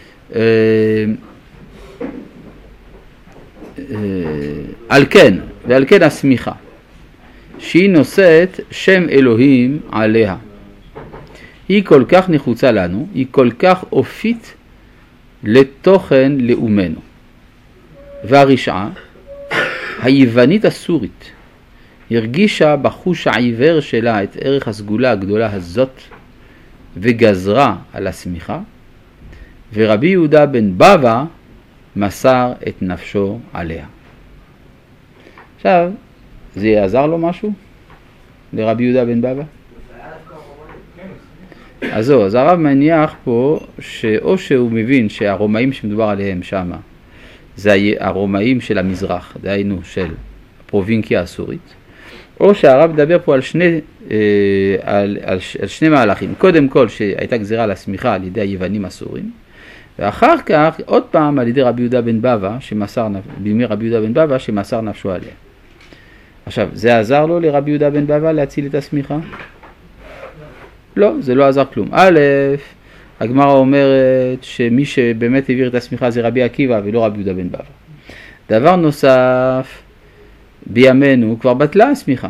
על כן, ועל כן הסמיכה, שהיא נושאת שם אלוהים עליה. היא כל כך נחוצה לנו, היא כל כך אופית לתוכן לאומנו. והרשעה, היוונית הסורית, הרגישה בחוש העיוור שלה את ערך הסגולה הגדולה הזאת, וגזרה על הסמיכה, ורבי יהודה בן בבא מסר את נפשו עליה. עכשיו, זה יעזר לו משהו? לרבי יהודה בן בבא? אז זהו, אז הרב מניח פה שאו שהוא מבין שהרומאים שמדובר עליהם שמה, זה הרומאים של המזרח, דהיינו של הפרובינקיה הסורית, או שהרב מדבר פה על שני, על, על, על שני מהלכים. קודם כל שהייתה גזירה על הסמיכה על ידי היוונים הסורים, ואחר כך עוד פעם על ידי רבי יהודה בן בבא, שמסר, בימי רבי יהודה בן בבא שמסר נפשו עליה. עכשיו, זה עזר לו לרבי יהודה בן בבא להציל את הסמיכה? לא, זה לא עזר כלום. א', הגמרא אומרת שמי שבאמת העביר את הסמיכה זה רבי עקיבא ולא רבי יהודה בן בבא. דבר נוסף, בימינו כבר בטלה הסמיכה.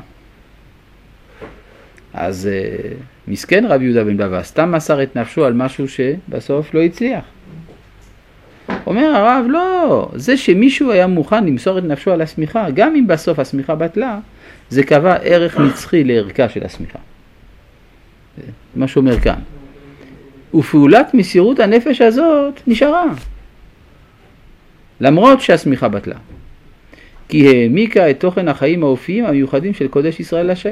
אז מסכן רבי יהודה בן בבא, סתם מסר את נפשו על משהו שבסוף לא הצליח. אומר הרב, לא, זה שמישהו היה מוכן למסור את נפשו על הסמיכה, גם אם בסוף הסמיכה בטלה, זה קבע ערך נצחי לערכה של הסמיכה. מה שאומר כאן. ופעולת מסירות הנפש הזאת נשארה. למרות שהסמיכה בטלה. כי העמיקה את תוכן החיים האופיים המיוחדים של קודש ישראל השם.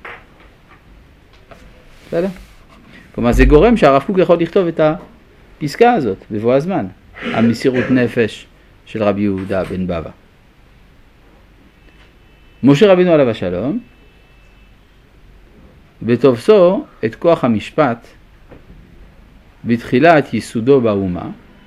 בסדר? כלומר, זה גורם שהרב קוק יכול לכתוב את הפסקה הזאת בבוא הזמן. המסירות נפש של רבי יהודה בן בבא. משה רבינו עליו השלום, בתופסו את כוח המשפט בתחילת ייסודו באומה,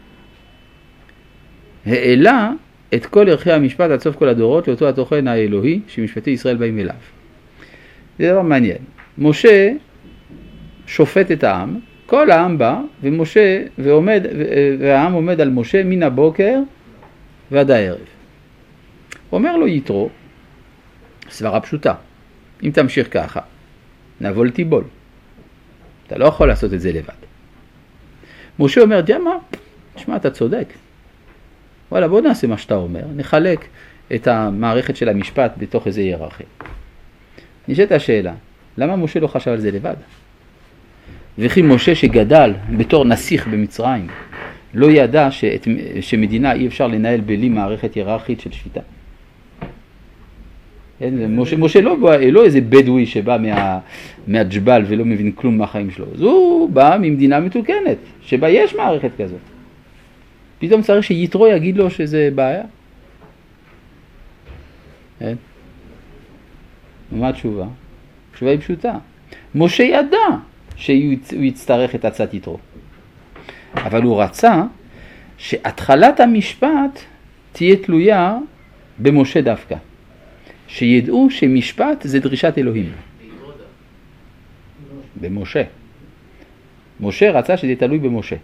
העלה את כל ערכי המשפט עד סוף כל הדורות לאותו התוכן האלוהי שמשפטי ישראל באים אליו. זה דבר מעניין. משה שופט את העם, כל העם בא ומשה ועומד, והעם עומד על משה מן הבוקר ועד הערב. אומר לו יתרו, סברה פשוטה, אם תמשיך ככה, נבול תיבול. אתה לא יכול לעשות את זה לבד. משה אומר, יודע מה? תשמע, אתה צודק. וואלה, בוא נעשה מה שאתה אומר, נחלק את המערכת של המשפט בתוך איזה היררכיה. נשאלת השאלה, למה משה לא חשב על זה לבד? וכי משה שגדל בתור נסיך במצרים, לא ידע שאת, שמדינה אי אפשר לנהל בלי מערכת היררכית של שפיטה. משה, משה לא, לא איזה בדואי שבא מה, מהג'בל ולא מבין כלום מהחיים שלו. אז הוא בא ממדינה מתוקנת, שבה יש מערכת כזאת. פתאום צריך שיתרו יגיד לו שזה בעיה. אין? ומה התשובה? התשובה היא פשוטה. משה ידע שהוא יצטרך את עצת יתרו. אבל הוא רצה שהתחלת המשפט תהיה תלויה במשה דווקא. שידעו שמשפט זה דרישת אלוהים. במשה. משה רצה שזה תלוי במשה.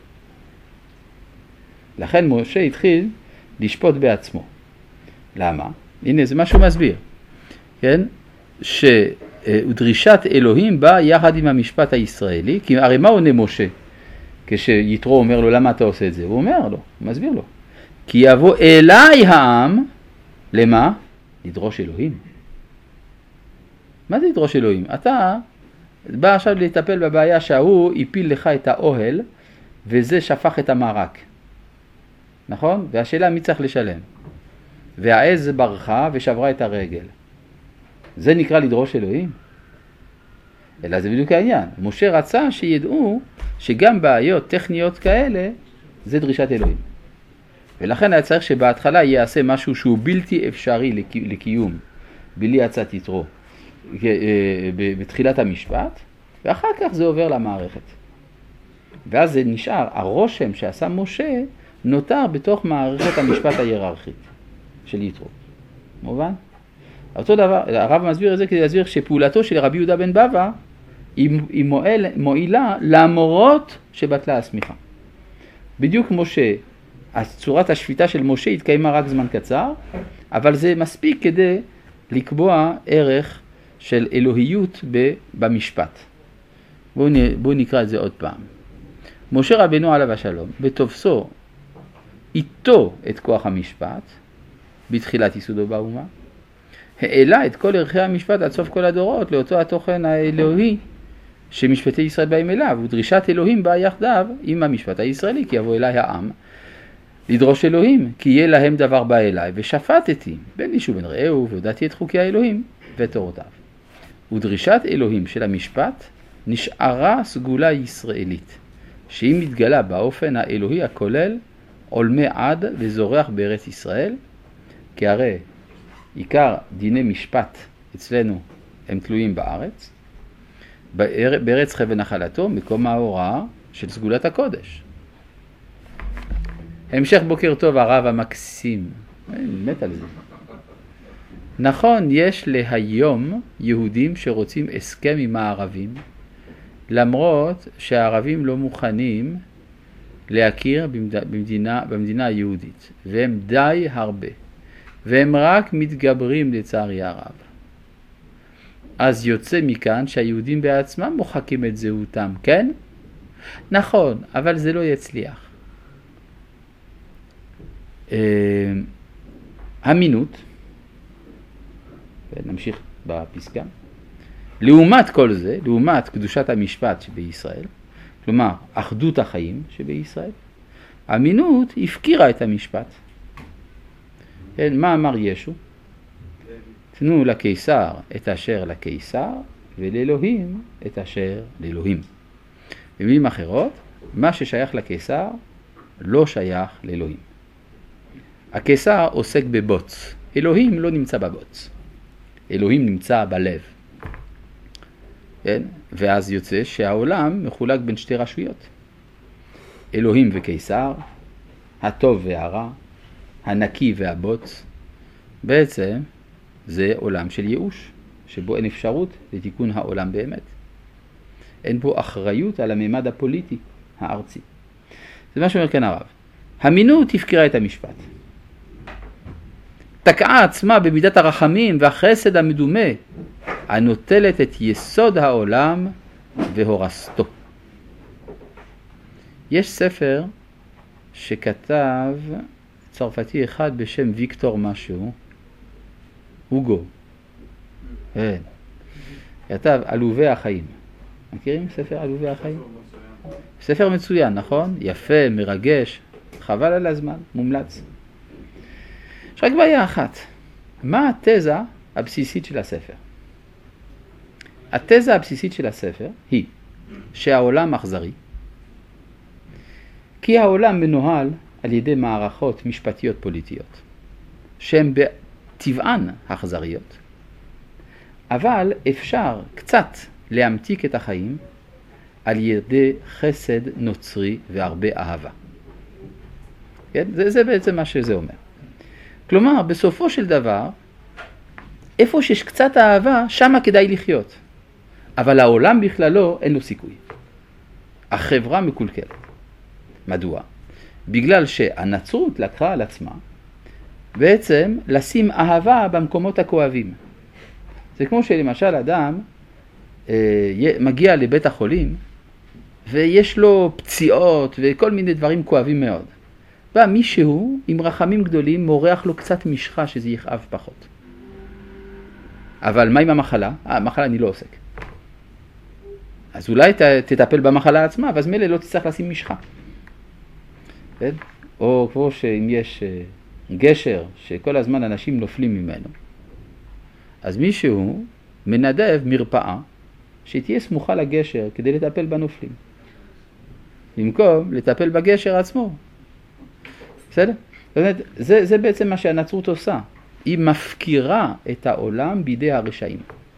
לכן משה התחיל לשפוט בעצמו. למה? הנה, זה מה שהוא מסביר. כן? שדרישת אלוהים באה יחד עם המשפט הישראלי. כי הרי מה עונה משה? כשיתרו אומר לו, למה אתה עושה את זה? הוא אומר לו, הוא מסביר לו. כי יבוא אליי העם, למה? לדרוש אלוהים. מה זה לדרוש אלוהים? אתה בא עכשיו לטפל בבעיה שההוא הפיל לך את האוהל, וזה שפך את המרק. נכון? והשאלה מי צריך לשלם. והעז ברחה ושברה את הרגל. זה נקרא לדרוש אלוהים? אלא זה בדיוק העניין. משה רצה שידעו שגם בעיות טכניות כאלה זה דרישת אלוהים. ולכן היה צריך שבהתחלה יעשה משהו שהוא בלתי אפשרי לקיום, בלי עצת יתרו, בתחילת המשפט, ואחר כך זה עובר למערכת. ואז זה נשאר, הרושם שעשה משה נותר בתוך מערכת המשפט ההיררכית של יתרו. מובן? אותו דבר, הרב מסביר את זה כדי להסביר שפעולתו של רבי יהודה בן בבא היא, היא מועיל, מועילה למרות שבטלה הסמיכה. בדיוק כמו שצורת השפיטה של משה התקיימה רק זמן קצר, אבל זה מספיק כדי לקבוע ערך של אלוהיות במשפט. בואו בוא נקרא את זה עוד פעם. משה רבנו עליו השלום, בתופסו איתו את כוח המשפט, בתחילת יסודו באומה, העלה את כל ערכי המשפט עד סוף כל הדורות לאותו התוכן האלוהי שמשפטי ישראל באים אליו, ודרישת אלוהים באה יחדיו עם המשפט הישראלי, כי יבוא אליי העם לדרוש אלוהים, כי יהיה להם דבר בא אליי, ושפטתי בין איש ובין רעהו, והודעתי את חוקי האלוהים ותורותיו. ודרישת אלוהים של המשפט נשארה סגולה ישראלית, שהיא מתגלה באופן האלוהי הכולל עולמי עד וזורח בארץ ישראל, כי הרי עיקר דיני משפט אצלנו הם תלויים בארץ, בארץ חבל נחלתו, מקום ההוראה של סגולת הקודש. המשך בוקר טוב הרב המקסים, אני מת על זה. נכון, יש להיום יהודים שרוצים הסכם עם הערבים, למרות שהערבים לא מוכנים להכיר במדינה, במדינה היהודית, והם די הרבה, והם רק מתגברים לצערי הרב. אז יוצא מכאן שהיהודים בעצמם מוחקים את זהותם, כן? נכון, אבל זה לא יצליח. אמינות, נמשיך בפסקה, לעומת כל זה, לעומת קדושת המשפט שבישראל, כלומר אחדות החיים שבישראל, אמינות הפקירה את המשפט. מה אמר ישו? תנו לקיסר את אשר לקיסר, ולאלוהים את אשר לאלוהים. במילים אחרות, מה ששייך לקיסר לא שייך לאלוהים. הקיסר עוסק בבוץ, אלוהים לא נמצא בבוץ, אלוהים נמצא בלב. כן? ואז יוצא שהעולם מחולק בין שתי רשויות, אלוהים וקיסר, הטוב והרע, הנקי והבוץ. בעצם זה עולם של ייאוש, שבו אין אפשרות לתיקון העולם באמת. אין פה אחריות על הממד הפוליטי הארצי. זה מה שאומר כאן הרב. המינות הפקירה את המשפט. תקעה עצמה במידת הרחמים והחסד המדומה הנוטלת את יסוד העולם והורסתו. יש ספר שכתב צרפתי אחד בשם ויקטור משהו, הוגו, כן. כתב עלובי החיים. מכירים ספר עלובי החיים? ספר מצוין, נכון? יפה, מרגש, חבל על הזמן, מומלץ. יש רק בעיה אחת. מה התזה הבסיסית של הספר? התזה הבסיסית של הספר היא שהעולם אכזרי, כי העולם מנוהל על ידי מערכות משפטיות פוליטיות, שהן בטבען אכזריות, אבל אפשר קצת להמתיק את החיים על ידי חסד נוצרי והרבה אהבה. כן? זה, זה בעצם מה שזה אומר. כלומר, בסופו של דבר, איפה שיש קצת אהבה, שמה כדאי לחיות. אבל העולם בכללו אין לו סיכוי. החברה מקולקלת. מדוע? בגלל שהנצרות לקחה על עצמה בעצם לשים אהבה במקומות הכואבים. זה כמו שלמשל אדם אה, מגיע לבית החולים ויש לו פציעות וכל מיני דברים כואבים מאוד. בא מישהו עם רחמים גדולים מורח לו קצת משחה שזה יכאב פחות. אבל מה עם המחלה? אה, המחלה אני לא עוסק. אז אולי ת, תטפל במחלה עצמה, ואז מילא לא תצטרך לשים משחה. כן? או כמו שאם יש גשר שכל הזמן אנשים נופלים ממנו, אז מישהו מנדב מרפאה שתהיה סמוכה לגשר כדי לטפל בנופלים. במקום לטפל בגשר עצמו. בסדר? זאת אומרת, זה, זה בעצם מה שהנצרות עושה. היא מפקירה את העולם בידי הרשעים.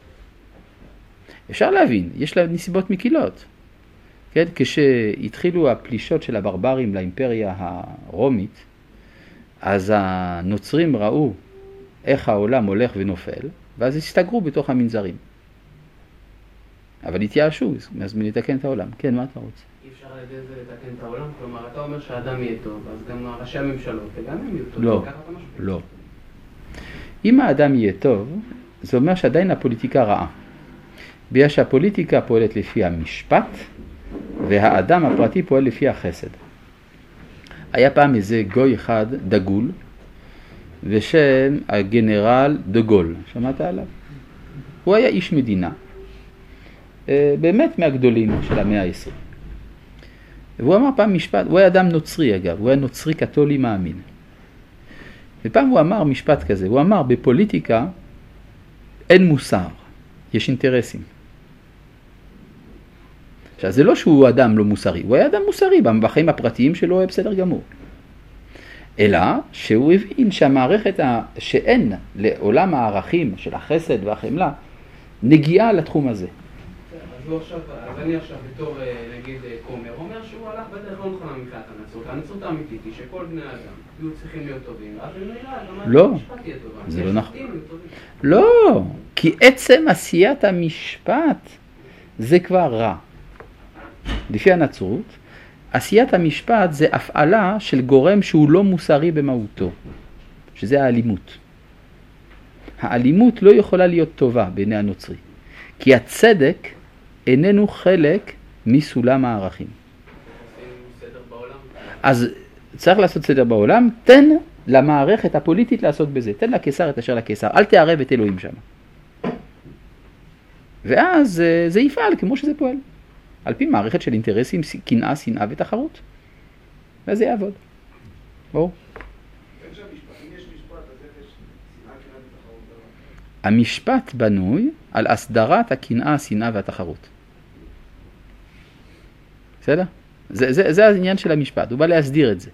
אפשר להבין, יש לה נסיבות מקילות. כן? כשהתחילו הפלישות של הברברים לאימפריה הרומית, אז הנוצרים ראו איך העולם הולך ונופל, ואז הסתגרו בתוך המנזרים. אבל התייאשו, אז מלתקן את העולם. כן, מה אתה רוצה? אי אפשר על ידי זה לתקן את העולם? כלומר, אתה אומר שהאדם יהיה טוב, אז גם ראשי הממשלות, וגם הם יהיו טוב. לא, לא. אם האדם יהיה טוב, זה אומר שעדיין הפוליטיקה רעה. בגלל שהפוליטיקה פועלת לפי המשפט, והאדם הפרטי פועל לפי החסד. היה פעם איזה גוי אחד דגול, ושם הגנרל דה גול, שמעת עליו? הוא היה איש מדינה, באמת מהגדולים של המאה העשרים. והוא אמר פעם משפט, הוא היה אדם נוצרי אגב, הוא היה נוצרי קתולי מאמין. ופעם הוא אמר משפט כזה, הוא אמר בפוליטיקה אין מוסר, יש אינטרסים. עכשיו זה לא שהוא אדם לא מוסרי, הוא היה אדם מוסרי, בחיים הפרטיים שלו היה בסדר גמור. אלא שהוא הבין שהמערכת ה... שאין לעולם הערכים של החסד והחמלה נגיעה לתחום הזה. אז הוא עכשיו, אז אני עכשיו בתור נגיד כומר, אומר שהוא הלך בדרך לא נכונה מבחינת הנצרות. הנצרות האמיתית היא שכל בני האדם יהיו צריכים להיות טובים, אז הם נראה, גם לא, המשפט יהיה טובה. זה לא נכון. לא, כי עצם עשיית המשפט זה כבר רע. לפי הנצרות, עשיית המשפט זה הפעלה של גורם שהוא לא מוסרי במהותו, שזה האלימות. האלימות לא יכולה להיות טובה בעיני הנוצרי, כי הצדק איננו חלק מסולם הערכים. אז צריך לעשות סדר בעולם, תן למערכת הפוליטית לעסוק בזה, תן לקיסר את אשר לקיסר, אל תערב את אלוהים שם. ואז זה יפעל כמו שזה פועל. על פי מערכת של אינטרסים, קנאה, שנאה ותחרות. ואז זה יעבוד. בואו. המשפט בנוי על הסדרת הקנאה, השנאה והתחרות. בסדר? זה, זה, זה העניין של המשפט, הוא בא להסדיר את זה.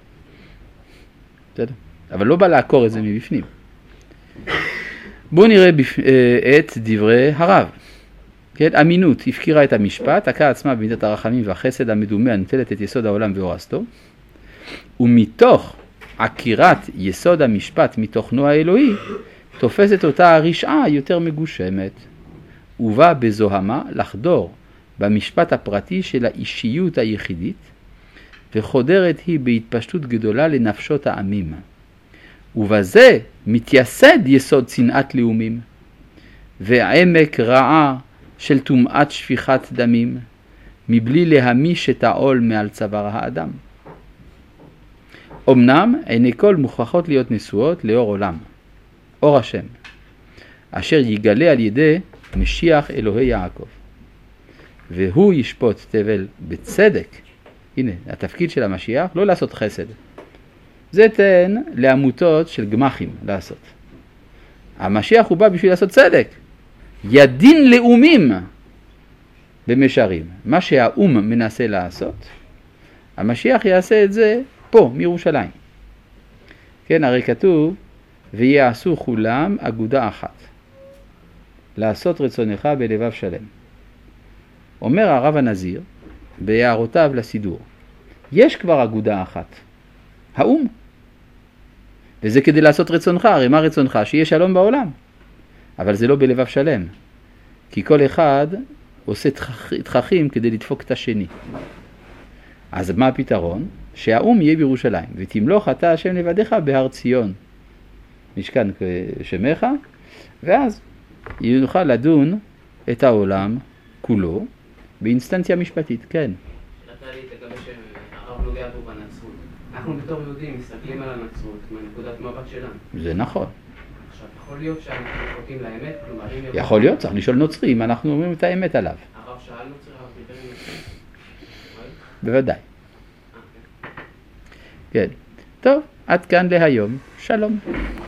בסדר? אבל לא בא לעקור את זה מבפנים. בואו נראה בפ... את דברי הרב. כן, אמינות הפקירה את המשפט, תקעה עצמה במידת הרחמים והחסד המדומה הנטלת את יסוד העולם והורסתו, ומתוך עקירת יסוד המשפט מתוכנו האלוהי, תופסת אותה הרשעה יותר מגושמת, ובא בזוהמה לחדור במשפט הפרטי של האישיות היחידית, וחודרת היא בהתפשטות גדולה לנפשות העמים. ובזה מתייסד יסוד צנעת לאומים, ועמק רעה של טומאת שפיכת דמים, מבלי להמיש את העול מעל צוואר האדם. אמנם עיני כל מוכרחות להיות נשואות לאור עולם, אור השם, אשר יגלה על ידי משיח אלוהי יעקב. והוא ישפוט תבל בצדק. הנה, התפקיד של המשיח לא לעשות חסד. זה תן לעמותות של גמחים לעשות. המשיח הוא בא בשביל לעשות צדק. ידין לאומים במשרים. מה שהאום מנסה לעשות, המשיח יעשה את זה פה, מירושלים. כן, הרי כתוב, ויעשו כולם אגודה אחת. לעשות רצונך בלבב שלם. אומר הרב הנזיר, בהערותיו לסידור, יש כבר אגודה אחת, האום. וזה כדי לעשות רצונך, הרי מה רצונך? שיהיה שלום בעולם. אבל זה לא בלבב שלם, כי כל אחד עושה תככים כדי לדפוק את השני. אז מה הפתרון? שהאום יהיה בירושלים, ותמלוך אתה השם לבדיך בהר ציון, משכן שמך, ואז יוכל לדון את העולם כולו באינסטנציה משפטית. כן. שאתה לי תקווה שהרב נוגע פה בנצרות. אנחנו בתור יהודים מסתכלים על הנצרות מנקודת מבט שלנו. זה נכון. עכשיו, יכול להיות שאנחנו חוטאים לאמת? כלומר, אם יכול להיות, צריך לשאול נוצרי אם אנחנו אומרים את האמת עליו. הרב שאל נוצרי, הרב דיבר עם נוצרי. בוודאי. כן. טוב, עד כאן להיום. שלום.